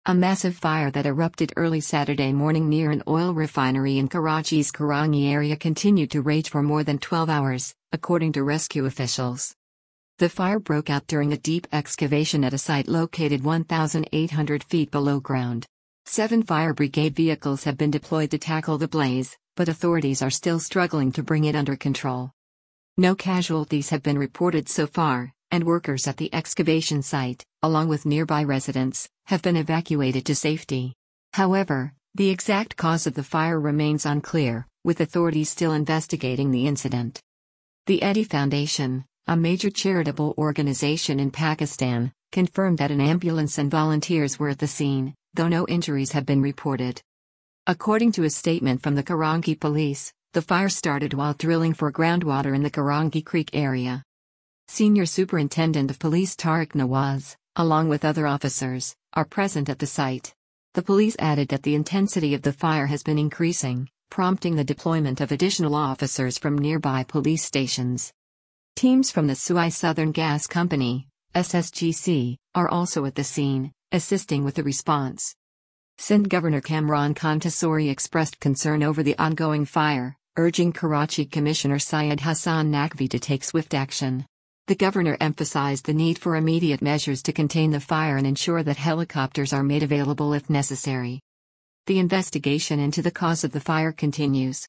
A massive fire that erupted early Saturday morning near an oil refinery in Karachi's Karangi area continued to rage for more than 12 hours, according to rescue officials. The fire broke out during a deep excavation at a site located 1,800 feet below ground. 7 fire brigade vehicles have been deployed to tackle the blaze, but authorities are still struggling to bring it under control. No casualties have been reported so far, and workers at the excavation site, along with nearby residents, have been evacuated to safety. However, the exact cause of the fire remains unclear, with authorities still investigating the incident. The Edhi Foundation, a major charitable organization in Pakistan, confirmed that an ambulance and volunteers were at the scene, though no injuries have been reported. According to a statement from the Karangi police, the fire started while drilling for groundwater in the Karangi Creek area. Senior Superintendent of Police Tariq Nawaz, along with other officers, are present at the site. The police added that the intensity of the fire has been increasing, prompting the deployment of additional officers from nearby police stations. Teams from the Suai Southern Gas Company, SSGC, are also at the scene, assisting with the response. Sindh Governor Kamran Khan Tasori expressed concern over the ongoing fire, urging Karachi Commissioner Syed Hassan Naqvi to take swift action. The governor emphasized the need for immediate measures to contain the fire and ensure that helicopters are made available if necessary. The investigation into the cause of the fire continues.